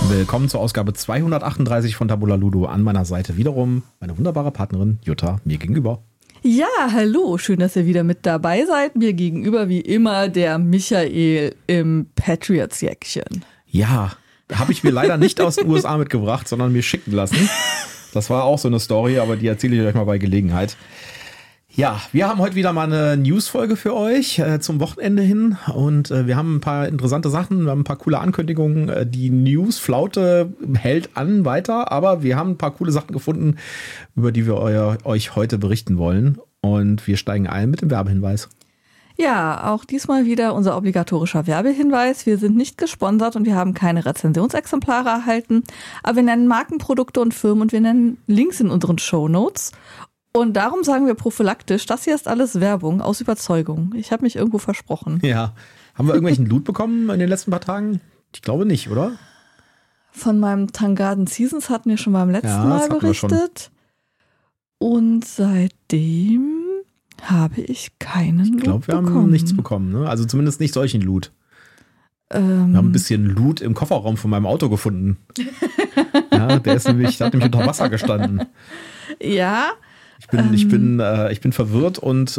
Willkommen zur Ausgabe 238 von Tabula Ludo. An meiner Seite wiederum meine wunderbare Partnerin Jutta, mir gegenüber. Ja, hallo, schön, dass ihr wieder mit dabei seid. Mir gegenüber wie immer der Michael im Patriots-Jäckchen. Ja, habe ich mir leider nicht aus den USA mitgebracht, sondern mir schicken lassen. Das war auch so eine Story, aber die erzähle ich euch mal bei Gelegenheit. Ja, wir haben heute wieder mal eine News-Folge für euch zum Wochenende hin und wir haben ein paar interessante Sachen, wir haben ein paar coole Ankündigungen. Die News-Flaute hält an weiter, aber wir haben ein paar coole Sachen gefunden, über die wir euch heute berichten wollen und wir steigen ein mit dem Werbehinweis. Ja, auch diesmal wieder unser obligatorischer Werbehinweis. Wir sind nicht gesponsert und wir haben keine Rezensionsexemplare erhalten, aber wir nennen Markenprodukte und Firmen und wir nennen Links in unseren Shownotes. Und darum sagen wir prophylaktisch, das hier ist alles Werbung aus Überzeugung. Ich habe mich irgendwo versprochen. Ja, haben wir irgendwelchen Loot bekommen in den letzten paar Tagen? Ich glaube nicht, oder? Von meinem Tangarden Seasons hatten wir schon beim letzten Mal berichtet. Und seitdem habe ich keinen Loot bekommen. Ich glaube, wir haben nichts bekommen, ne? Also zumindest nicht solchen Loot. Wir haben ein bisschen Loot im Kofferraum von meinem Auto gefunden. Ja, hat nämlich unter Wasser gestanden. Ja. Ich bin verwirrt und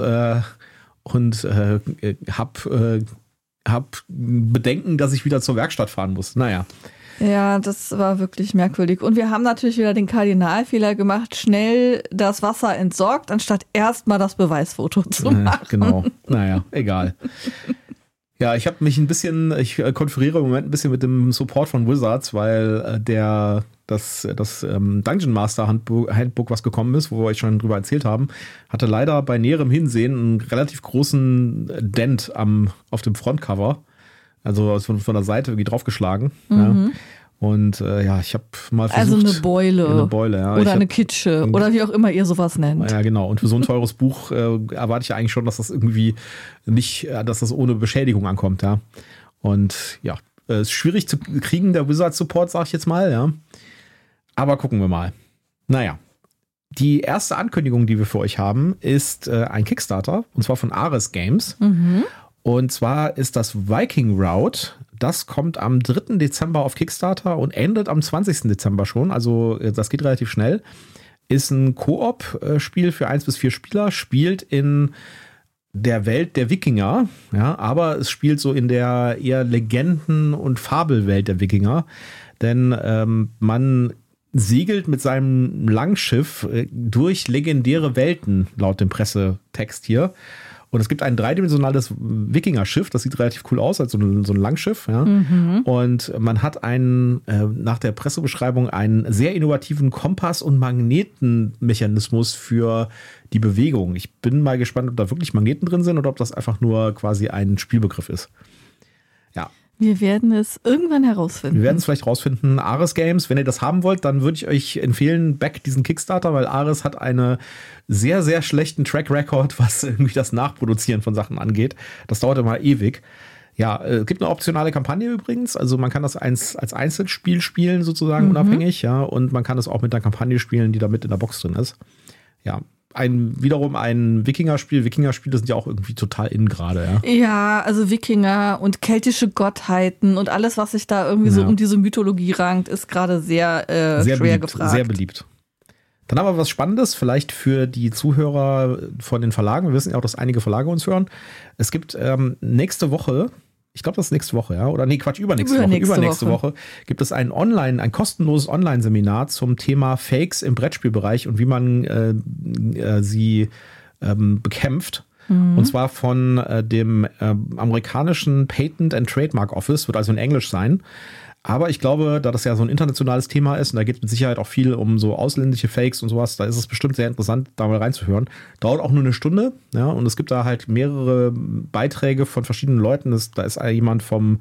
hab Bedenken, dass ich wieder zur Werkstatt fahren muss. Naja. Ja, das war wirklich merkwürdig. Und wir haben natürlich wieder den Kardinalfehler gemacht, schnell das Wasser entsorgt, anstatt erstmal das Beweisfoto zu machen. Genau. Naja, egal. Ja, ich konferiere im Moment ein bisschen mit dem Support von Wizards, weil das Dungeon Master Handbook, was gekommen ist, wo wir euch schon drüber erzählt haben, hatte leider bei näherem Hinsehen einen relativ großen Dent auf dem Frontcover. Also von der Seite irgendwie draufgeschlagen. Mhm. Ja. Und ich habe mal versucht. Also eine Beule ja. Oder eine Kitsche oder wie auch immer ihr sowas nennt. Ja, genau. Und für so ein teures Buch erwarte ich ja eigentlich schon, dass das irgendwie dass das ohne Beschädigung ankommt, ja. Und ja, ist schwierig zu kriegen, der Wizard Support, sag ich jetzt mal, ja. Aber gucken wir mal. Naja. Die erste Ankündigung, die wir für euch haben, ist ein Kickstarter, und zwar von Ares Games. Mhm. Und zwar ist das Viking Route. Das kommt am 3. Dezember auf Kickstarter und endet am 20. Dezember schon. Also das geht relativ schnell. Ist ein Koop-Spiel für 1 bis 4 Spieler. Spielt in der Welt der Wikinger. Ja, aber es spielt so in der eher Legenden- und Fabelwelt der Wikinger. Denn man segelt mit seinem Langschiff durch legendäre Welten, laut dem Pressetext hier. Und es gibt ein dreidimensionales Wikinger-Schiff, das sieht relativ cool aus, als so ein Langschiff. Ja. Mhm. Und man hat nach der Pressebeschreibung einen sehr innovativen Kompass- und Magnetenmechanismus für die Bewegung. Ich bin mal gespannt, ob da wirklich Magneten drin sind oder ob das einfach nur quasi ein Spielbegriff ist. Ja. Wir werden es irgendwann herausfinden. Wir werden es vielleicht rausfinden. Ares Games, wenn ihr das haben wollt, dann würde ich euch empfehlen, back diesen Kickstarter, weil Ares hat einen sehr, sehr schlechten Track Record, was irgendwie das Nachproduzieren von Sachen angeht. Das dauert immer ewig. Ja, es gibt eine optionale Kampagne übrigens. Also man kann das als Einzelspiel spielen, sozusagen unabhängig. Ja, und man kann es auch mit einer Kampagne spielen, die da mit in der Box drin ist. Ja. Wiederum ein Wikinger-Spiel. Wikinger-Spiele sind ja auch irgendwie total in gerade, ja. Ja, also Wikinger und keltische Gottheiten und alles, was sich da irgendwie so um diese Mythologie rankt, ist gerade sehr schwer beliebt, gefragt. Sehr beliebt. Dann haben wir was Spannendes, vielleicht für die Zuhörer von den Verlagen. Wir wissen ja auch, dass einige Verlage uns hören. Es gibt nächste Woche, ich glaube, das ist nächste Woche, ja? Oder nee, Quatsch, übernächste Woche gibt es ein kostenloses Online-Seminar zum Thema Fakes im Brettspielbereich und wie man sie bekämpft. Mhm. Und zwar von dem amerikanischen Patent and Trademark Office, wird also in Englisch sein. Aber ich glaube, da das ja so ein internationales Thema ist und da geht es mit Sicherheit auch viel um so ausländische Fakes und sowas, da ist es bestimmt sehr interessant, da mal reinzuhören. Dauert auch nur eine Stunde, ja, und es gibt da halt mehrere Beiträge von verschiedenen Leuten. Da ist jemand vom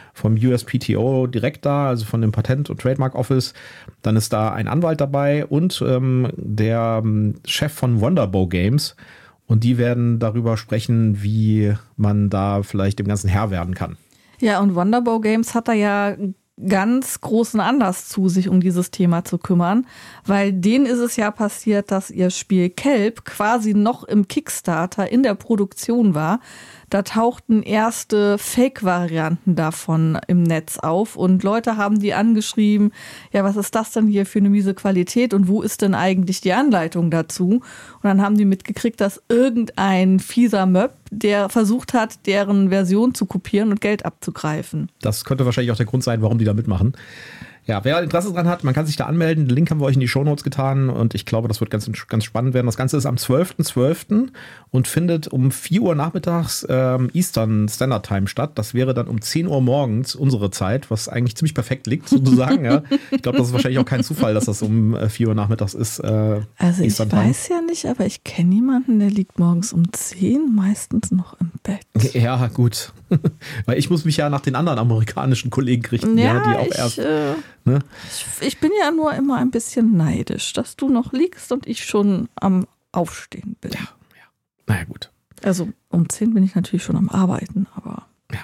USPTO direkt da, also von dem Patent- und Trademark Office. Dann ist da ein Anwalt dabei und der Chef von Wonderbow Games. Und die werden darüber sprechen, wie man da vielleicht dem Ganzen Herr werden kann. Ja, und Wonderbow Games hat da ja ganz großen Anlass zu, sich um dieses Thema zu kümmern, weil denen ist es ja passiert, dass ihr Spiel Kelp quasi noch im Kickstarter in der Produktion war. da tauchten erste Fake-Varianten davon im Netz auf und Leute haben die angeschrieben, ja, was ist das denn hier für eine miese Qualität und wo ist denn eigentlich die Anleitung dazu? Und dann haben die mitgekriegt, dass irgendein fieser Möb, der versucht hat, deren Version zu kopieren und Geld abzugreifen. Das könnte wahrscheinlich auch der Grund sein, warum die da mitmachen. Ja, wer Interesse dran hat, man kann sich da anmelden. Den Link haben wir euch in die Shownotes getan und ich glaube, das wird ganz spannend werden. Das Ganze ist am 12.12. und findet um 4 Uhr nachmittags Eastern Standard Time statt. Das wäre dann um 10 Uhr morgens unsere Zeit, was eigentlich ziemlich perfekt liegt, sozusagen. Ja. Ich glaube, das ist wahrscheinlich auch kein Zufall, dass das um 4 Uhr nachmittags ist. Also ich weiß ja nicht, aber ich kenne jemanden, der liegt morgens um 10 meistens noch im Bett. Ja, gut. Weil ich muss mich ja nach den anderen amerikanischen Kollegen richten, ja, die auch erst... Ne? Ich bin ja nur immer ein bisschen neidisch, dass du noch liegst und ich schon am Aufstehen bin. Ja. Naja, gut. Also um 10 bin ich natürlich schon am Arbeiten, aber...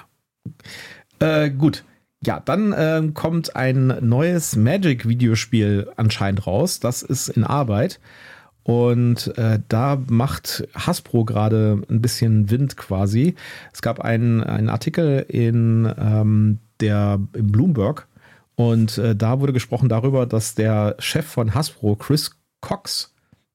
Ja. Gut. Ja, dann kommt ein neues Magic-Videospiel anscheinend raus. Das ist in Arbeit. Und da macht Hasbro gerade ein bisschen Wind quasi. Es gab einen Artikel im Bloomberg. Und da wurde gesprochen darüber, dass der Chef von Hasbro, Chris Cox,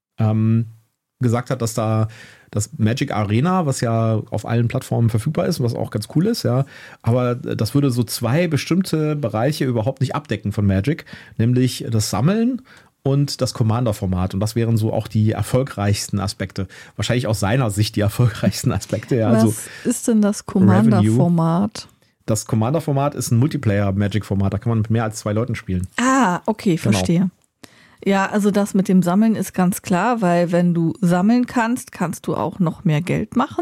gesagt hat, dass da das Magic Arena, was ja auf allen Plattformen verfügbar ist, was auch ganz cool ist, ja, aber das würde so 2 bestimmte Bereiche überhaupt nicht abdecken von Magic, nämlich das Sammeln und das Commander-Format. Und das wären so auch die erfolgreichsten Aspekte. Wahrscheinlich aus seiner Sicht die erfolgreichsten Aspekte. Ja, was ist denn das Commander-Format? Das Commander-Format ist ein Multiplayer-Magic-Format. Da kann man mit mehr als 2 Leuten spielen. Ah, okay, verstehe. Genau. Ja, also das mit dem Sammeln ist ganz klar, weil wenn du sammeln kannst, kannst du auch noch mehr Geld machen.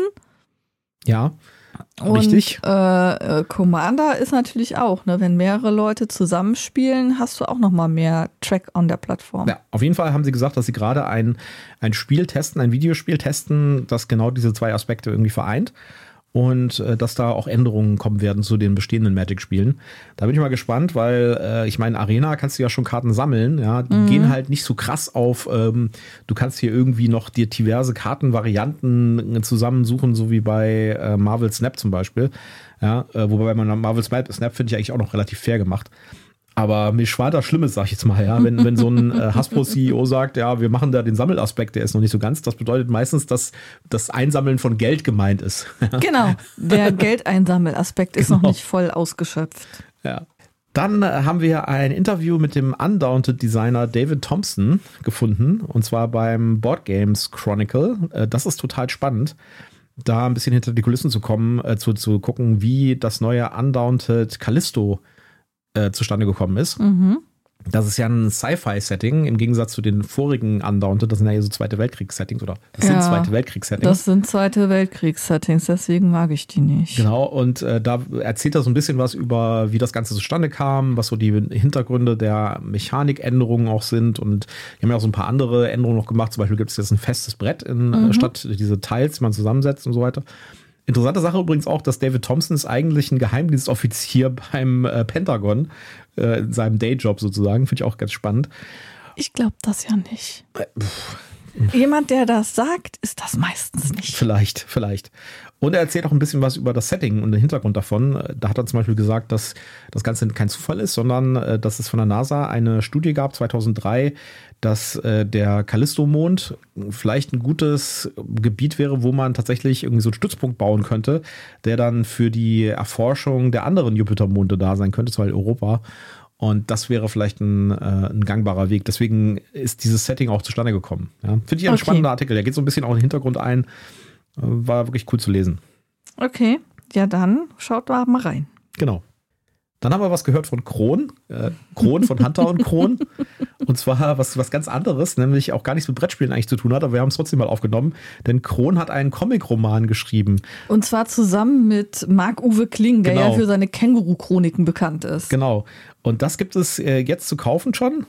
Ja, richtig. Und Commander ist natürlich auch, ne? Wenn mehrere Leute zusammenspielen, hast du auch noch mal mehr Track on der Plattform. Ja, auf jeden Fall haben sie gesagt, dass sie gerade ein Spiel testen, ein Videospiel testen, das genau diese 2 Aspekte irgendwie vereint. Und dass da auch Änderungen kommen werden zu den bestehenden Magic-Spielen. Da bin ich mal gespannt, weil ich meine, Arena kannst du ja schon Karten sammeln. Ja, die gehen halt nicht so krass auf, du kannst hier irgendwie noch dir diverse Kartenvarianten zusammensuchen, so wie bei Marvel Snap zum Beispiel. Ja, wobei man Marvel Snap finde ich eigentlich auch noch relativ fair gemacht. Aber mir schwant das Schlimmes, sag ich jetzt mal, ja. Wenn so ein Hasbro-CEO sagt, ja, wir machen da den Sammelaspekt, der ist noch nicht so ganz, das bedeutet meistens, dass das Einsammeln von Geld gemeint ist. Genau, der Geldeinsammelaspekt ist noch nicht voll ausgeschöpft. Ja. Dann haben wir ein Interview mit dem Undaunted-Designer David Thompson gefunden, und zwar beim Board Games Chronicle. Das ist total spannend, da ein bisschen hinter die Kulissen zu kommen, zu gucken, wie das neue Undaunted Callisto zustande gekommen ist. Mhm. Das ist ja ein Sci-Fi-Setting im Gegensatz zu den vorigen Undaunted. Das sind ja hier so Zweite Weltkriegs-Settings oder das sind Zweite Weltkriegs-Settings. Das sind Zweite Weltkriegs-Settings, deswegen mag ich die nicht. Genau, und da erzählt er so ein bisschen was über, wie das Ganze zustande kam, was so die Hintergründe der Mechanikänderungen auch sind, und wir haben ja auch so ein paar andere Änderungen noch gemacht. Zum Beispiel gibt es jetzt ein festes Brett statt diese Teils, die man zusammensetzt und so weiter. Interessante Sache übrigens auch, dass David Thompson ist eigentlich ein Geheimdienstoffizier beim Pentagon, in seinem Dayjob sozusagen. Finde ich auch ganz spannend. Ich glaube das ja nicht. Jemand, der das sagt, ist das meistens nicht. Vielleicht. Und er erzählt auch ein bisschen was über das Setting und den Hintergrund davon. Da hat er zum Beispiel gesagt, dass das Ganze kein Zufall ist, sondern dass es von der NASA eine Studie gab, 2003, dass der Callisto-Mond vielleicht ein gutes Gebiet wäre, wo man tatsächlich irgendwie so einen Stützpunkt bauen könnte, der dann für die Erforschung der anderen Jupitermonde da sein könnte, zum Beispiel Europa. Und das wäre vielleicht ein gangbarer Weg. Deswegen ist dieses Setting auch zustande gekommen. Ja. Finde ich ein spannender Artikel. Der geht so ein bisschen auch in den Hintergrund ein. War wirklich cool zu lesen. Okay, ja dann schaut da mal rein. Genau. Dann haben wir was gehört von Kron. Kron von Hunter und Kron. Und zwar was ganz anderes, nämlich auch gar nichts mit Brettspielen eigentlich zu tun hat, aber wir haben es trotzdem mal aufgenommen, denn Kron hat einen Comic-Roman geschrieben. Und zwar zusammen mit Marc-Uwe Kling, der ja für seine Känguru-Chroniken bekannt ist. Genau. Und das gibt es jetzt zu kaufen schon.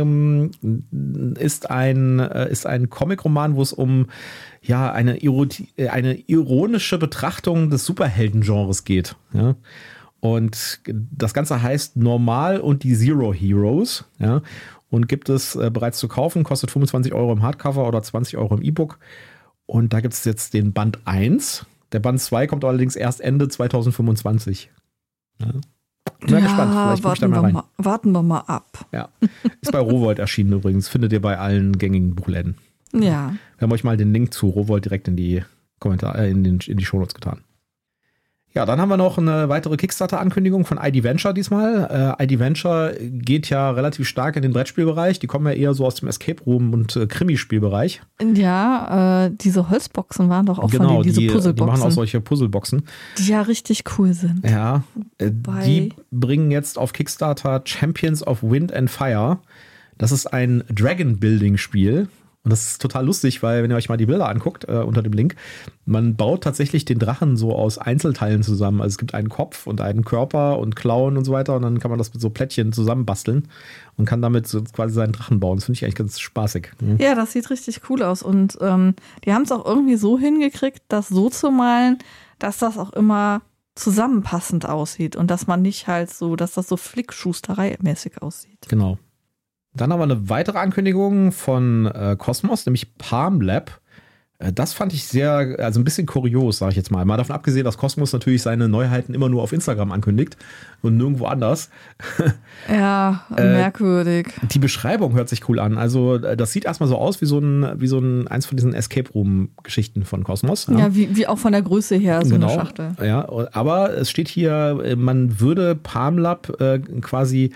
Ist ein Comic-Roman, wo es um eine ironische Betrachtung des Superhelden-Genres geht. Ja. Und das Ganze heißt Normal und die Zero Heroes, ja, und gibt es bereits zu kaufen, kostet 25 € im Hardcover oder 20 € im E-Book. Und da gibt es jetzt den Band 1. Der Band 2 kommt allerdings erst Ende 2025. Ja. Bin mal gespannt, vielleicht gucke ich da mal rein. Warten wir mal ab. Ja. Ist bei Rowohlt erschienen übrigens. Findet ihr bei allen gängigen Buchläden. Ja. Wir haben euch mal den Link zu Rowohlt direkt in die Kommentare, in die Shownotes getan. Ja, dann haben wir noch eine weitere Kickstarter-Ankündigung von ID Venture diesmal. ID Venture geht ja relativ stark in den Brettspielbereich. Die kommen ja eher so aus dem Escape Room und Krimispielbereich. Ja, diese Holzboxen waren doch auch von denen, diese Puzzleboxen. Die machen auch solche Puzzleboxen. Die ja richtig cool sind. Ja, die bringen jetzt auf Kickstarter Champions of Wind and Fire. Das ist ein Dragon-Building-Spiel. Und das ist total lustig, weil wenn ihr euch mal die Bilder anguckt unter dem Link, man baut tatsächlich den Drachen so aus Einzelteilen zusammen. Also es gibt einen Kopf und einen Körper und Klauen und so weiter und dann kann man das mit so Plättchen zusammenbasteln und kann damit so quasi seinen Drachen bauen. Das finde ich eigentlich ganz spaßig. Ja, das sieht richtig cool aus und die haben es auch irgendwie so hingekriegt, das so zu malen, dass das auch immer zusammenpassend aussieht und dass man nicht halt so, dass das so Flickschusterei-mäßig aussieht. Genau. Dann haben wir eine weitere Ankündigung von Cosmos, nämlich Palm Lab. Das fand ich ein bisschen kurios, sage ich jetzt mal. Mal davon abgesehen, dass Cosmos natürlich seine Neuheiten immer nur auf Instagram ankündigt und nirgendwo anders. Ja, merkwürdig. Die Beschreibung hört sich cool an. Also das sieht erstmal so aus wie so eins von diesen Escape Room Geschichten von Cosmos. Ja, wie auch von der Größe her so eine Schachtel. Ja, aber es steht hier, man würde Palm Lab quasi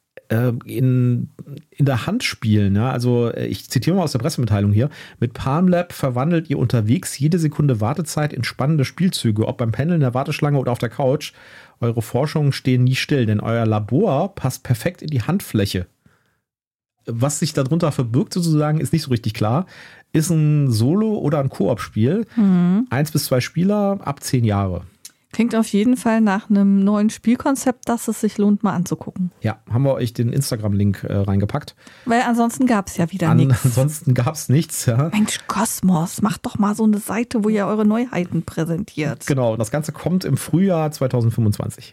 in der Hand spielen. Ja? Also ich zitiere mal aus der Pressemitteilung hier. Mit Palm Lab verwandelt ihr unterwegs jede Sekunde Wartezeit in spannende Spielzüge, ob beim Pendeln, der Warteschlange oder auf der Couch. Eure Forschungen stehen nie still, denn euer Labor passt perfekt in die Handfläche. Was sich darunter verbirgt sozusagen, ist nicht so richtig klar. Ist ein Solo- oder ein Koop-Spiel. 1 bis 2 Spieler ab 10 Jahre. Klingt auf jeden Fall nach einem neuen Spielkonzept, das es sich lohnt, mal anzugucken. Ja, haben wir euch den Instagram-Link reingepackt. Weil ansonsten gab es ja wieder nichts. Ansonsten gab es nichts, ja. Mensch, Cosmos, macht doch mal so eine Seite, wo ihr eure Neuheiten präsentiert. Genau, das Ganze kommt im Frühjahr 2025.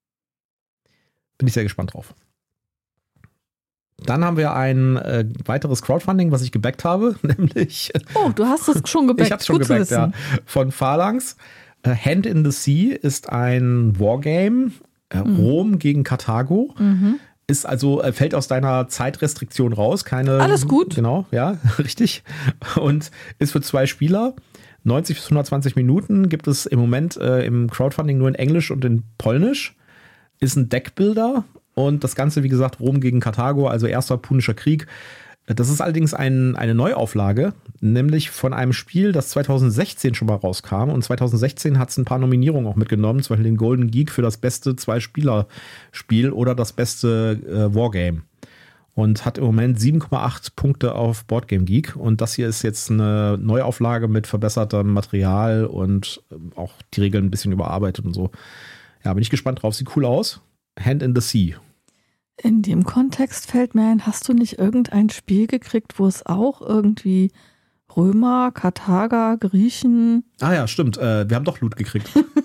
Bin ich sehr gespannt drauf. Dann haben wir ein weiteres Crowdfunding, was ich gebackt habe, nämlich... Oh, du hast es schon gebackt. Ich habe es schon gebackt, ja. Von Phalanx. Hand in the Sea ist ein Wargame. Rom gegen Karthago. Ist also, fällt aus deiner Zeitrestriktion raus. Alles gut. Genau, ja, richtig. Und ist für 2 Spieler. 90 bis 120 Minuten gibt es im Moment im Crowdfunding nur in Englisch und in Polnisch. Ist ein Deckbuilder. Und das Ganze, wie gesagt, Rom gegen Karthago, also Erster Punischer Krieg. Das ist allerdings eine Neuauflage, nämlich von einem Spiel, das 2016 schon mal rauskam. Und 2016 hat es ein paar Nominierungen auch mitgenommen, zum Beispiel den Golden Geek für das beste 2-Spieler-Spiel oder das beste Wargame. Und hat im Moment 7,8 Punkte auf Boardgame Geek. Und das hier ist jetzt eine Neuauflage mit verbessertem Material und auch die Regeln ein bisschen überarbeitet und so. Ja, bin ich gespannt drauf. Sieht cool aus. Hand in the Sea. In dem Kontext fällt mir ein, hast du nicht irgendein Spiel gekriegt, wo es auch irgendwie Römer, Karthager, Griechen... Ah ja, stimmt. Wir haben doch Loot gekriegt.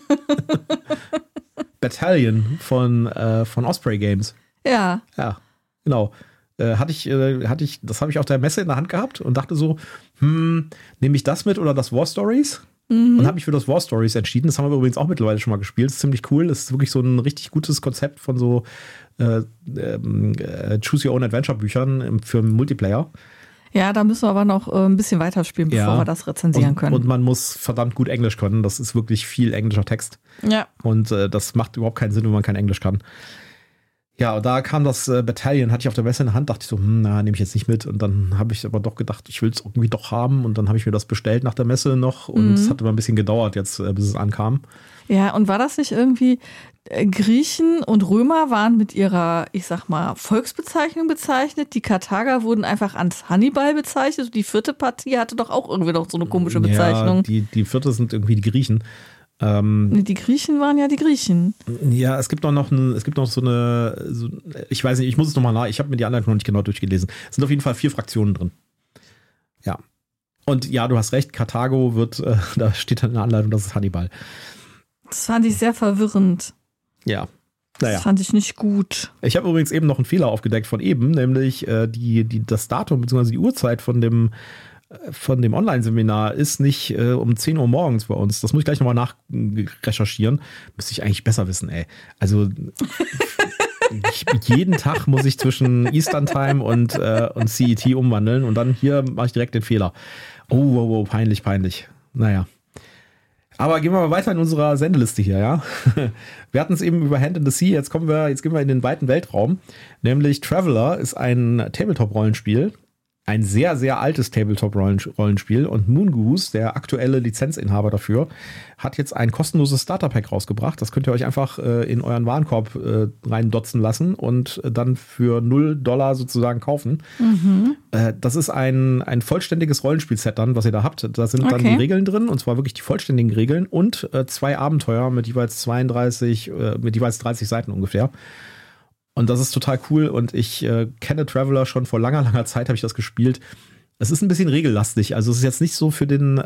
Battalion von Osprey Games. Ja. Ja, genau. Das habe ich auf der Messe in der Hand gehabt und dachte so, nehme ich das mit oder das War Stories? Und habe mich für das War Stories entschieden. Das haben wir übrigens auch mittlerweile schon mal gespielt. Das ist ziemlich cool. Das ist wirklich so ein richtig gutes Konzept von so Choose Your Own Adventure Büchern für Multiplayer. Ja, da müssen wir aber noch ein bisschen weiterspielen, bevor wir das rezensieren können. Und man muss verdammt gut Englisch können. Das ist wirklich viel englischer Text. Ja. Und das macht überhaupt keinen Sinn, wenn man kein Englisch kann. Ja, da kam das Battalion, hatte ich auf der Messe in der Hand, dachte ich so, nehme ich jetzt nicht mit. Und dann habe ich aber doch gedacht, ich will es irgendwie doch haben. Und dann habe ich mir das bestellt nach der Messe noch. Und es hat aber ein bisschen gedauert jetzt, bis es ankam. Ja, und war das nicht irgendwie, Griechen und Römer waren mit ihrer, ich sag mal, Volksbezeichnung bezeichnet. Die Karthager wurden einfach als Hannibal bezeichnet. Und die 4. Partie hatte doch auch irgendwie noch so eine komische Bezeichnung. Ja, die 4. sind irgendwie die Griechen. Die Griechen waren ja die Griechen. Ja, es gibt noch so eine, ich weiß nicht, ich muss es nochmal ich habe mir die Anleitung noch nicht genau durchgelesen. Es sind auf jeden Fall 4 Fraktionen drin. Ja. Und ja, du hast recht, Karthago da steht dann in der Anleitung, das ist Hannibal. Das fand ich sehr verwirrend. Ja. Naja. Das fand ich nicht gut. Ich habe übrigens eben noch einen Fehler aufgedeckt von eben, nämlich das Datum bzw. die Uhrzeit von dem von dem Online-Seminar ist nicht um 10 Uhr morgens bei uns. Das muss ich gleich nochmal nachrecherchieren. Müsste ich eigentlich besser wissen, ey. Also jeden Tag muss ich zwischen Eastern Time und CET umwandeln und dann hier mache ich direkt den Fehler. Oh, peinlich. Naja. Aber gehen wir mal weiter in unserer Sendeliste hier, ja. Wir hatten es eben über Hand in the Sea, jetzt gehen wir in den weiten Weltraum. Nämlich Traveler ist ein Tabletop-Rollenspiel. Ein sehr, sehr altes Tabletop-Rollenspiel und Moon Goose, der aktuelle Lizenzinhaber dafür, hat jetzt ein kostenloses Starter-Pack rausgebracht. Das könnt ihr euch einfach in euren Warenkorb reindotzen lassen und dann für $0 sozusagen kaufen. Das ist ein vollständiges Rollenspiel-Set dann, was ihr da habt. Da sind dann die Regeln drin, und zwar wirklich die vollständigen Regeln und 2 Abenteuer mit jeweils 30 Seiten ungefähr. Und das ist total cool und ich kenne Traveler schon vor langer Zeit, habe ich das gespielt. Es ist ein bisschen regellastig, also es ist jetzt nicht so für den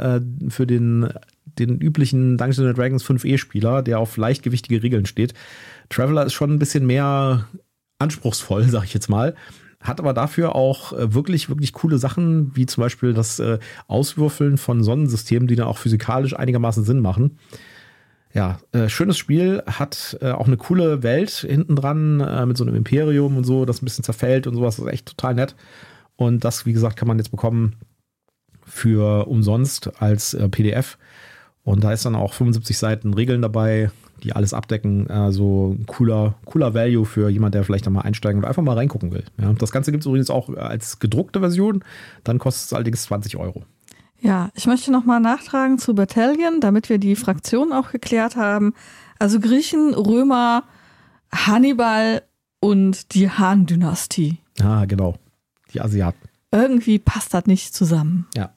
üblichen Dungeons & Dragons 5e-Spieler, der auf leichtgewichtige Regeln steht. Traveler ist schon ein bisschen mehr anspruchsvoll, sag ich jetzt mal. Hat aber dafür auch wirklich coole Sachen, wie zum Beispiel das Auswürfeln von Sonnensystemen, die dann auch physikalisch einigermaßen Sinn machen. Ja, schönes Spiel, hat auch eine coole Welt hinten dran mit so einem Imperium und so, das ein bisschen zerfällt und sowas, das ist echt total nett. Und das, wie gesagt, kann man jetzt bekommen für umsonst als PDF. Und da ist dann auch 75 Seiten Regeln dabei, die alles abdecken. Also cooler Value für jemand, der vielleicht da mal einsteigen und einfach mal reingucken will. Ja, das Ganze gibt es übrigens auch als gedruckte Version, dann kostet es allerdings 20 €. Ja, ich möchte nochmal nachtragen zu Battalion, damit wir die Fraktionen auch geklärt haben. Also Griechen, Römer, Hannibal und die Han-Dynastie. Ah, genau. Die Asiaten. Irgendwie passt das nicht zusammen. Ja.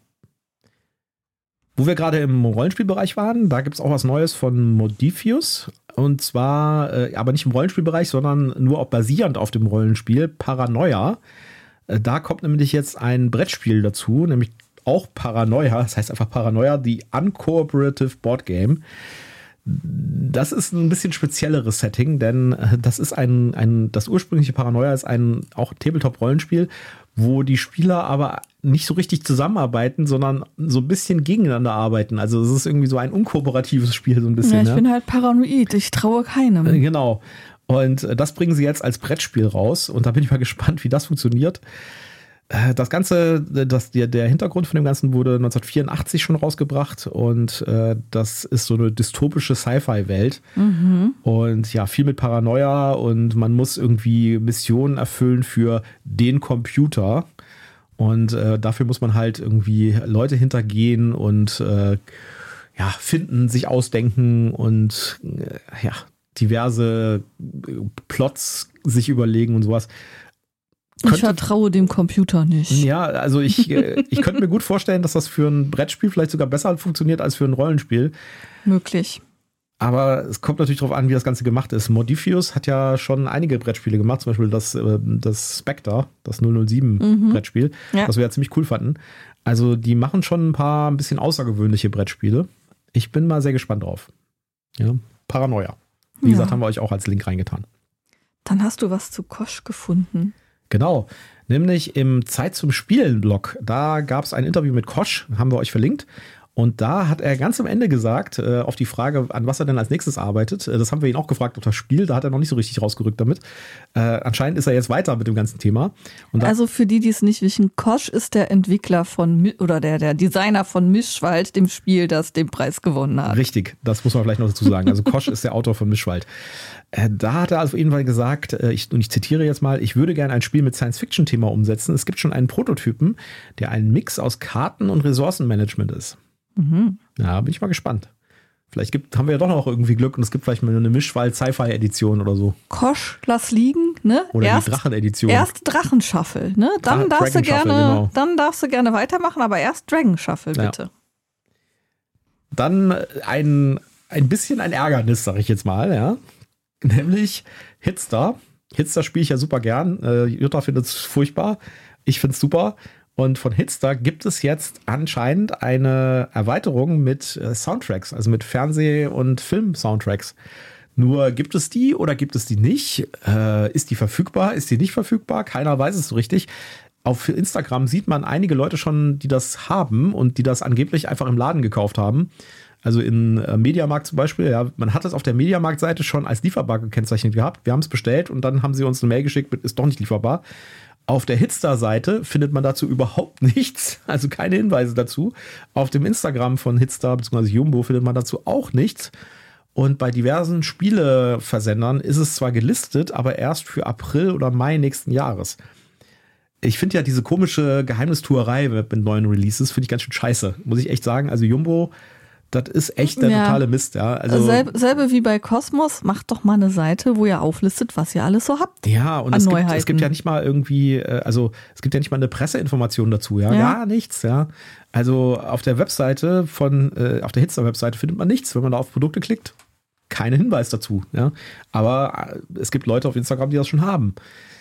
Wo wir gerade im Rollenspielbereich waren, da gibt es auch was Neues von Modifius. Und zwar, aber nicht im Rollenspielbereich, sondern nur auch basierend auf dem Rollenspiel Paranoia. Da kommt nämlich jetzt ein Brettspiel dazu, nämlich auch Paranoia, das heißt einfach Paranoia, die Uncooperative Board Game. Das ist ein bisschen spezielleres Setting, denn das ist das ursprüngliche Paranoia ist ein auch Tabletop-Rollenspiel, wo die Spieler aber nicht so richtig zusammenarbeiten, sondern so ein bisschen gegeneinander arbeiten. Also es ist irgendwie so ein unkooperatives Spiel, so ein bisschen. Ja, ich bin halt paranoid, ich traue keinem. Genau. Und das bringen sie jetzt als Brettspiel raus und da bin ich mal gespannt, wie das funktioniert. Das Ganze, der Hintergrund von dem Ganzen wurde 1984 schon rausgebracht und das ist so eine dystopische Sci-Fi-Welt und ja, viel mit Paranoia und man muss irgendwie Missionen erfüllen für den Computer und dafür muss man halt irgendwie Leute hintergehen und finden, sich ausdenken und diverse Plots sich überlegen und sowas. Ich vertraue dem Computer nicht. Ja, also ich könnte mir gut vorstellen, dass das für ein Brettspiel vielleicht sogar besser funktioniert als für ein Rollenspiel. Möglich. Aber es kommt natürlich darauf an, wie das Ganze gemacht ist. Modifius hat ja schon einige Brettspiele gemacht, zum Beispiel das Spectre, das 007 Brettspiel, was wir ja ziemlich cool fanden. Also die machen schon ein bisschen außergewöhnliche Brettspiele. Ich bin mal sehr gespannt drauf. Ja, Paranoia. Wie gesagt, haben wir euch auch als Link reingetan. Dann hast du was zu Kosch gefunden. Genau, nämlich im Zeit zum Spielen-Blog, da gab es ein Interview mit Kosch, haben wir euch verlinkt. Und da hat er ganz am Ende gesagt, auf die Frage, an was er denn als nächstes arbeitet, das haben wir ihn auch gefragt, ob das Spiel, da hat er noch nicht so richtig rausgerückt damit. Anscheinend ist er jetzt weiter mit dem ganzen Thema. Und also für die, die es nicht wissen, Kosch ist der Entwickler oder der Designer von Mischwald, dem Spiel, das den Preis gewonnen hat. Richtig, das muss man vielleicht noch dazu sagen. Also Kosch ist der Autor von Mischwald. Da hat er auf jeden Fall gesagt, ich zitiere jetzt mal, ich würde gerne ein Spiel mit Science-Fiction-Thema umsetzen. Es gibt schon einen Prototypen, der ein Mix aus Karten- und Ressourcenmanagement ist. Ja, bin ich mal gespannt. Vielleicht haben wir ja doch noch irgendwie Glück und es gibt vielleicht mal eine Mischwald-Sci-Fi-Edition oder so. Kosch, lass liegen, ne? Oder die Drachen-Edition. Erst Drachenschaffel, ne? Dann darfst du gerne weitermachen, aber erst Dragon Shuffle, bitte. Ja. Dann ein bisschen ein Ärgernis, sag ich jetzt mal, ja. Nämlich Hitstar. Hitstar spiele ich ja super gern. Jutta findet es furchtbar. Ich finde es super. Und von Hitstar gibt es jetzt anscheinend eine Erweiterung mit Soundtracks, also mit Fernseh- und Film-Soundtracks. Nur gibt es die oder gibt es die nicht? Ist die verfügbar? Ist die nicht verfügbar? Keiner weiß es so richtig. auf Instagram sieht man einige Leute schon, die das haben und die das angeblich einfach im Laden gekauft haben. Also in Mediamarkt zum Beispiel, ja, man hat das auf der Mediamarkt-Seite schon als lieferbar gekennzeichnet gehabt. Wir haben es bestellt und dann haben sie uns eine Mail geschickt mit, ist doch nicht lieferbar. Auf der Hitstar-Seite findet man dazu überhaupt nichts, also keine Hinweise dazu. Auf dem Instagram von Hitstar bzw. Jumbo findet man dazu auch nichts. Und bei diversen Spieleversendern ist es zwar gelistet, aber erst für April oder Mai nächsten Jahres. Ich finde ja diese komische Geheimnistuerei mit neuen Releases, finde ich ganz schön scheiße, muss ich echt sagen. Also Jumbo, das ist echt der totale Mist, ja. Also selbe wie bei Cosmos, macht doch mal eine Seite, wo ihr auflistet, was ihr alles so habt. Ja, und es gibt ja nicht mal irgendwie, also es gibt ja nicht mal eine Presseinformation dazu, ja. Gar nichts, ja. Also auf der Webseite auf der Hitstar-Webseite findet man nichts, wenn man da auf Produkte klickt. Keinen Hinweis dazu, ja. Aber es gibt Leute auf Instagram, die das schon haben.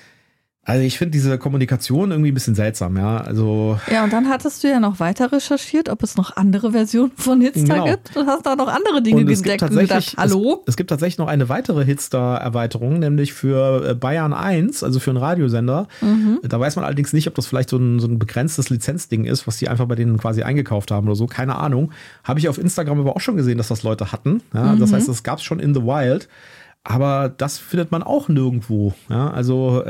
Also ich finde diese Kommunikation irgendwie ein bisschen seltsam, ja. Also ja, und dann hattest du ja noch weiter recherchiert, ob es noch andere Versionen von Hitstar gibt. Du hast da noch andere Dinge entdeckt und gedacht, hallo? Es gibt tatsächlich noch eine weitere Hitstar-Erweiterung, nämlich für Bayern 1, also für einen Radiosender. Da weiß man allerdings nicht, ob das vielleicht so ein begrenztes Lizenzding ist, was die einfach bei denen quasi eingekauft haben oder so. Keine Ahnung. Habe ich auf Instagram aber auch schon gesehen, dass das Leute hatten. Ja, das heißt, das gab es schon in the wild. Aber das findet man auch nirgendwo. Ja, also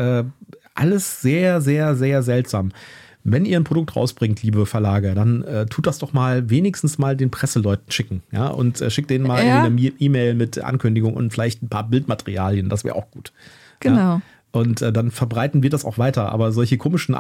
alles sehr, sehr, sehr seltsam. Wenn ihr ein Produkt rausbringt, liebe Verlage, dann tut das doch mal wenigstens mal den Presseleuten schicken. Ja, und schickt denen mal eine E-Mail mit Ankündigung und vielleicht ein paar Bildmaterialien. Das wäre auch gut. Genau. Ja? Und dann verbreiten wir das auch weiter. Aber solche komischen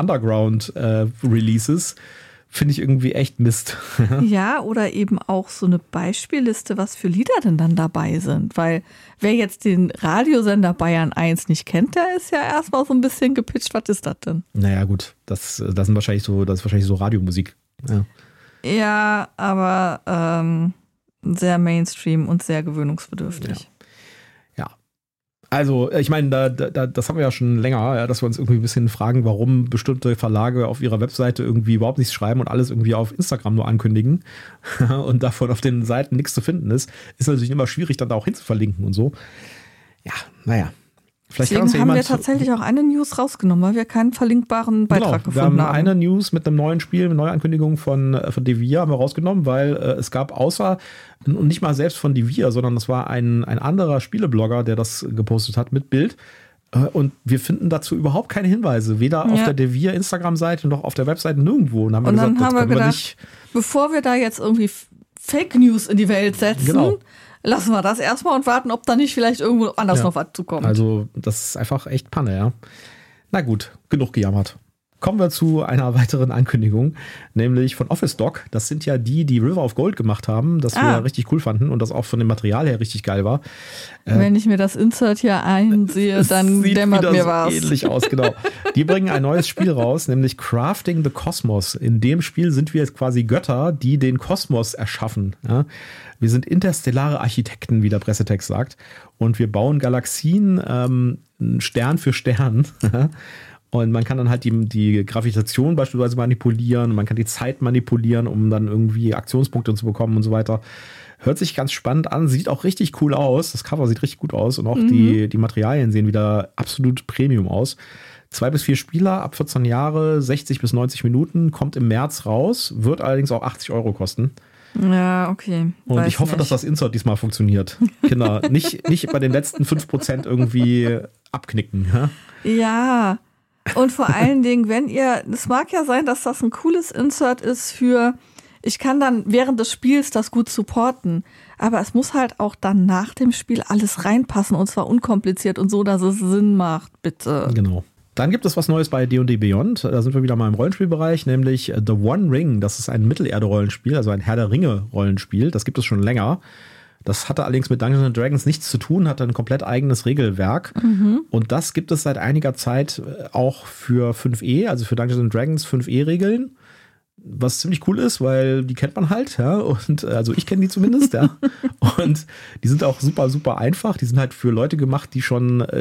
Underground-Releases finde ich irgendwie echt Mist. Ja, oder eben auch so eine Beispielliste, was für Lieder denn dann dabei sind. Weil wer jetzt den Radiosender Bayern 1 nicht kennt, der ist ja erstmal so ein bisschen gepitcht. Was ist das denn? Naja, gut, das ist wahrscheinlich so Radiomusik. Ja, aber sehr Mainstream und sehr gewöhnungsbedürftig. Ja. Also, ich meine, das haben wir ja schon länger, ja, dass wir uns irgendwie ein bisschen fragen, warum bestimmte Verlage auf ihrer Webseite irgendwie überhaupt nichts schreiben und alles irgendwie auf Instagram nur ankündigen und davon auf den Seiten nichts zu finden ist. Ist natürlich immer schwierig, dann da auch hinzuverlinken und so. Ja, naja. Vielleicht Deswegen haben wir tatsächlich auch eine News rausgenommen, weil wir keinen verlinkbaren Beitrag gefunden haben. Wir haben eine News mit einem neuen Spiel, eine Neuankündigung von Devir haben wir rausgenommen, weil es gab außer, und nicht mal selbst von Devir, sondern das war ein anderer Spieleblogger, der das gepostet hat mit Bild. Und wir finden dazu überhaupt keine Hinweise, weder auf der Devir Instagram-Seite noch auf der Webseite nirgendwo. Und dann haben wir gedacht, bevor wir da jetzt irgendwie Fake News in die Welt setzen, lassen wir das erstmal und warten, ob da nicht vielleicht irgendwo anders noch was zukommt. Also das ist einfach echt Panne, ja. Na gut, genug gejammert. Kommen wir zu einer weiteren Ankündigung, nämlich von Office Doc. Das sind ja die River of Gold gemacht haben, das wir richtig cool fanden und das auch von dem Material her richtig geil war. Wenn ich mir das Insert hier einsehe, dann dämmert mir was. Sieht ähnlich aus, genau. Die bringen ein neues Spiel raus, nämlich Crafting the Cosmos. In dem Spiel sind wir jetzt quasi Götter, die den Kosmos erschaffen. Ja? Wir sind interstellare Architekten, wie der Pressetext sagt. Und wir bauen Galaxien Stern für Stern. Und man kann dann halt die Gravitation beispielsweise manipulieren. Man kann die Zeit manipulieren, um dann irgendwie Aktionspunkte zu bekommen und so weiter. Hört sich ganz spannend an, sieht auch richtig cool aus. Das Cover sieht richtig gut aus und auch die Materialien sehen wieder absolut Premium aus. 2 bis 4 Spieler ab 14 Jahre, 60 bis 90 Minuten, kommt im März raus, wird allerdings auch 80 € kosten. Ja, okay. Und ich hoffe, dass das Insert diesmal funktioniert. Kinder, nicht bei den letzten 5% irgendwie abknicken. Ja, und vor allen Dingen, es mag ja sein, dass das ein cooles Insert ist für, ich kann dann während des Spiels das gut supporten, aber es muss halt auch dann nach dem Spiel alles reinpassen und zwar unkompliziert und so, dass es Sinn macht, bitte. Genau. Dann gibt es was Neues bei D&D Beyond. Da sind wir wieder mal im Rollenspielbereich, nämlich The One Ring. Das ist ein Mittelerde-Rollenspiel, also ein Herr der Ringe-Rollenspiel. Das gibt es schon länger. Das hatte allerdings mit Dungeons & Dragons nichts zu tun, hatte ein komplett eigenes Regelwerk. Und das gibt es seit einiger Zeit auch für 5e, also für Dungeons & Dragons 5e-Regeln. Was ziemlich cool ist, weil die kennt man halt, ja, und also ich kenne die zumindest, ja. Und die sind auch super, super einfach. Die sind halt für Leute gemacht, die schon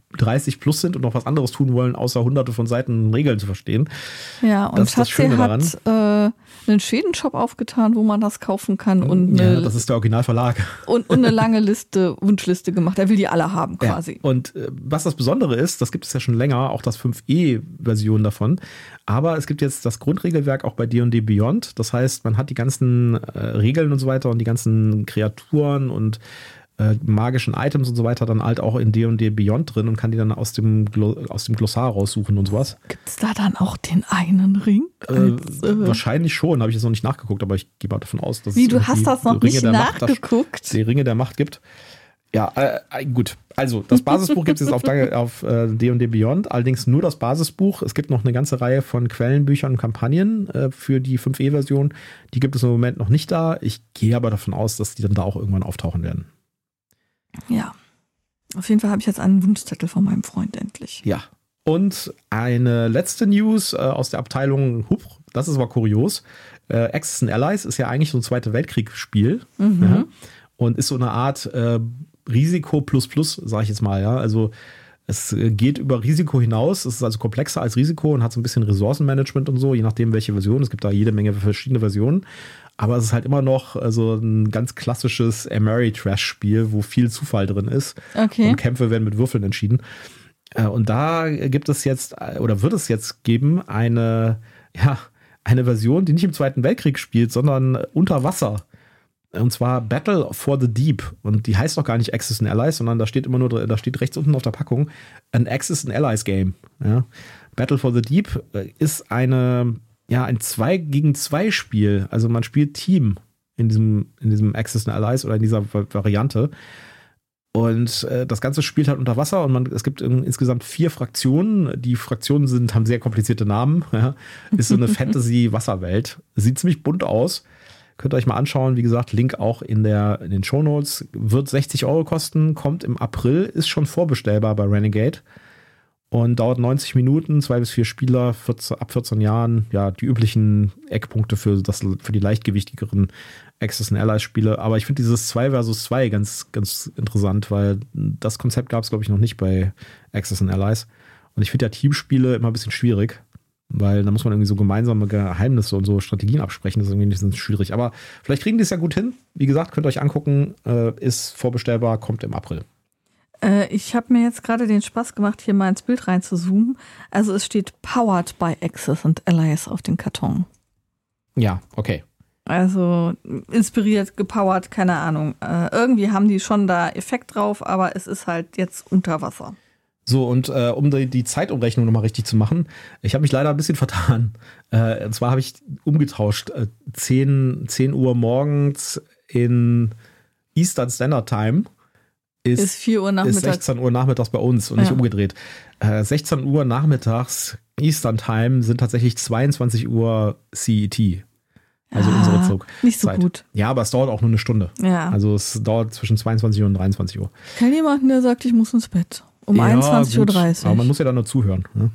30 plus sind und noch was anderes tun wollen, außer hunderte von Seiten Regeln zu verstehen. Ja, und Schatzi hat einen Schwedenshop aufgetan, wo man das kaufen kann. Und das ist der Originalverlag. Und eine lange Wunschliste gemacht. Er will die alle haben quasi. Ja. Und was das Besondere ist, das gibt es ja schon länger, auch das 5e-Version davon. Aber es gibt jetzt das Grundregelwerk auch bei D&D Beyond. Das heißt, man hat die ganzen Regeln und so weiter und die ganzen Kreaturen und magischen Items und so weiter dann halt auch in D&D Beyond drin und kann die dann aus dem Glossar raussuchen und sowas. Gibt es da dann auch den einen Ring? Wahrscheinlich schon, habe ich jetzt noch nicht nachgeguckt, aber ich gehe mal davon aus, dass Wie, du hast das noch nicht nachgeguckt? Die Ringe der Macht gibt. Ja, gut. Also, das Basisbuch gibt es jetzt auf D&D Beyond, allerdings nur das Basisbuch. Es gibt noch eine ganze Reihe von Quellenbüchern und Kampagnen für die 5e-Version. Die gibt es im Moment noch nicht da. Ich gehe aber davon aus, dass die dann da auch irgendwann auftauchen werden. Ja, auf jeden Fall habe ich jetzt einen Wunschzettel von meinem Freund endlich. Ja, und eine letzte News aus der Abteilung, das ist aber kurios. Axis and Allies ist ja eigentlich so ein Zweite Weltkriegsspiel und ist so eine Art Risiko plus, sage ich jetzt mal. Ja, also es geht über Risiko hinaus. Es ist also komplexer als Risiko und hat so ein bisschen Ressourcenmanagement und so, je nachdem welche Version. Es gibt da jede Menge verschiedene Versionen. Aber es ist halt immer noch ein ganz klassisches Ameritrash-Spiel, wo viel Zufall drin ist. Okay. Und Kämpfe werden mit Würfeln entschieden. Und da gibt es jetzt, oder wird es jetzt geben, eine Version, die nicht im Zweiten Weltkrieg spielt, sondern unter Wasser. Und zwar Battle for the Deep. Und die heißt doch gar nicht Axis and Allies, sondern da steht rechts unten auf der Packung ein Axis and Allies Game. Ja. Battle for the Deep ist ein 2-gegen-2 Spiel. Also man spielt Team in diesem Axis and Allies oder in dieser Variante. Und das Ganze spielt halt unter Wasser und es gibt insgesamt 4 Fraktionen. Die Fraktionen haben sehr komplizierte Namen. Ja. Ist so eine Fantasy-Wasserwelt. Sieht ziemlich bunt aus. Könnt ihr euch mal anschauen. Wie gesagt, Link auch in den Shownotes. Wird 60 € kosten, kommt im April, ist schon vorbestellbar bei Renegade. Und dauert 90 Minuten, 2 bis 4 Spieler, ab 14 Jahren. Ja, die üblichen Eckpunkte für die leichtgewichtigeren Axis and Allies Spiele. Aber ich finde dieses 2 versus 2 ganz, ganz interessant, weil das Konzept gab es, glaube ich, noch nicht bei Axis and Allies. Und ich finde ja Teamspiele immer ein bisschen schwierig, weil da muss man irgendwie so gemeinsame Geheimnisse und so Strategien absprechen. Das ist irgendwie ein bisschen schwierig. Aber vielleicht kriegen die es ja gut hin. Wie gesagt, könnt ihr euch angucken. Ist vorbestellbar, kommt im April. Ich habe mir jetzt gerade den Spaß gemacht, hier mal ins Bild reinzuzoomen. Also es steht Powered by Axis and Allies auf dem Karton. Ja, okay. Also inspiriert, gepowert, keine Ahnung. Irgendwie haben die schon da Effekt drauf, aber es ist halt jetzt unter Wasser. So, und um die Zeitumrechnung nochmal richtig zu machen, ich habe mich leider ein bisschen vertan. Und zwar habe ich umgetauscht. 10 Uhr morgens in Eastern Standard Time ist 4 Uhr nachmittags. Ist 16 Uhr nachmittags bei uns und nicht umgedreht. 16 Uhr nachmittags Eastern Time sind tatsächlich 22 Uhr CET. Also unsere Zugzeit. Nicht so gut. Ja, aber es dauert auch nur eine Stunde. Ja. Also es dauert zwischen 22 Uhr und 23 Uhr. Ich kenne jemanden, der sagt, ich muss ins Bett. Um 21:30 Uhr. Aber man muss ja dann nur zuhören. Ne?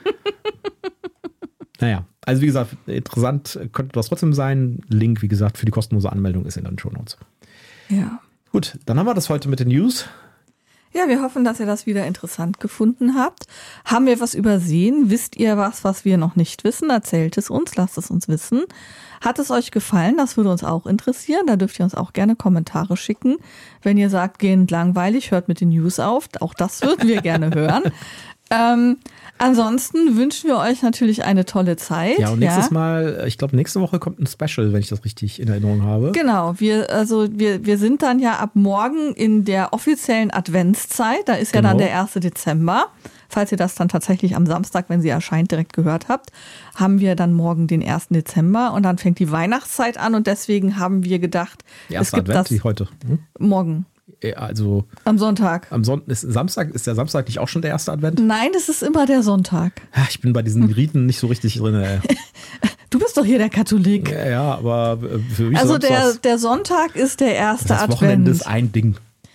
Naja, also wie gesagt, interessant könnte das trotzdem sein. Link, wie gesagt, für die kostenlose Anmeldung ist in den Shownotes. Ja. Gut, dann haben wir das heute mit den News. Ja, wir hoffen, dass ihr das wieder interessant gefunden habt. Haben wir was übersehen? Wisst ihr was wir noch nicht wissen? Erzählt es uns, lasst es uns wissen. Hat es euch gefallen? Das würde uns auch interessieren. Da dürft ihr uns auch gerne Kommentare schicken. Wenn ihr sagt, gehend langweilig, hört mit den News auf. Auch das würden wir gerne hören. Ansonsten wünschen wir euch natürlich eine tolle Zeit. Ja, und nächstes Mal, ich glaube, nächste Woche kommt ein Special, wenn ich das richtig in Erinnerung habe. Genau, wir sind dann ja ab morgen in der offiziellen Adventszeit. Da ist ja dann der 1. Dezember. Falls ihr das dann tatsächlich am Samstag, wenn sie erscheint, direkt gehört habt, haben wir dann morgen den 1. Dezember und dann fängt die Weihnachtszeit an und deswegen haben wir gedacht, es gibt Advent, wie heute. Morgen. Also am Sonntag. Ist der Samstag nicht auch schon der erste Advent? Nein, es ist immer der Sonntag. Ja, ich bin bei diesen Riten nicht so richtig drin. Du bist doch hier der Katholik. Ja, aber für mich also der Sonntag ist der erste Advent. Das Wochenende ist ein Ding.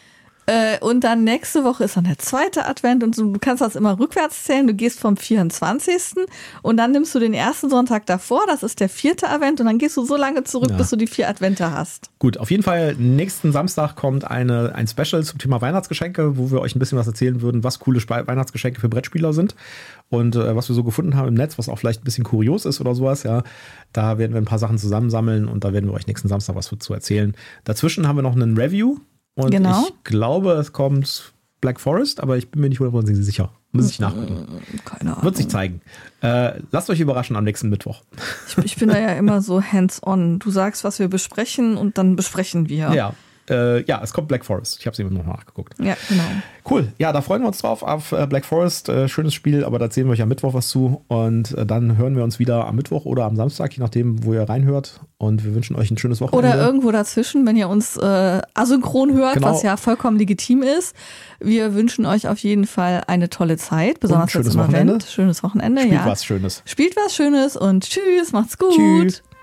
Und dann nächste Woche ist dann der zweite Advent und du kannst das immer rückwärts zählen. Du gehst vom 24. und dann nimmst du den ersten Sonntag davor, das ist der 4. Advent und dann gehst du so lange zurück, bis du die 4 Advente hast. Gut, auf jeden Fall nächsten Samstag kommt ein Special zum Thema Weihnachtsgeschenke, wo wir euch ein bisschen was erzählen würden, was coole Weihnachtsgeschenke für Brettspieler sind und was wir so gefunden haben im Netz, was auch vielleicht ein bisschen kurios ist oder sowas. Ja, da werden wir ein paar Sachen zusammensammeln und da werden wir euch nächsten Samstag was zu erzählen. Dazwischen haben wir noch einen Review. Und ich glaube, es kommt Black Forest, aber ich bin mir nicht 100% sicher. Muss ich nachgucken. Keine Ahnung. Wird sich zeigen. Lasst euch überraschen am nächsten Mittwoch. Ich bin da ja immer so hands-on. Du sagst, was wir besprechen und dann besprechen wir. Ja, es kommt Black Forest. Ich habe es eben noch nachgeguckt. Ja, genau. Cool. Ja, da freuen wir uns drauf auf Black Forest. Schönes Spiel, aber da erzählen wir euch am Mittwoch was zu. Und dann hören wir uns wieder am Mittwoch oder am Samstag, je nachdem, wo ihr reinhört. Und wir wünschen euch ein schönes Wochenende. Oder irgendwo dazwischen, wenn ihr uns asynchron hört, was ja vollkommen legitim ist. Wir wünschen euch auf jeden Fall eine tolle Zeit, besonders jetzt im Advent. Schönes Wochenende. Spielt was Schönes. Spielt was Schönes und tschüss, macht's gut. Tschüss.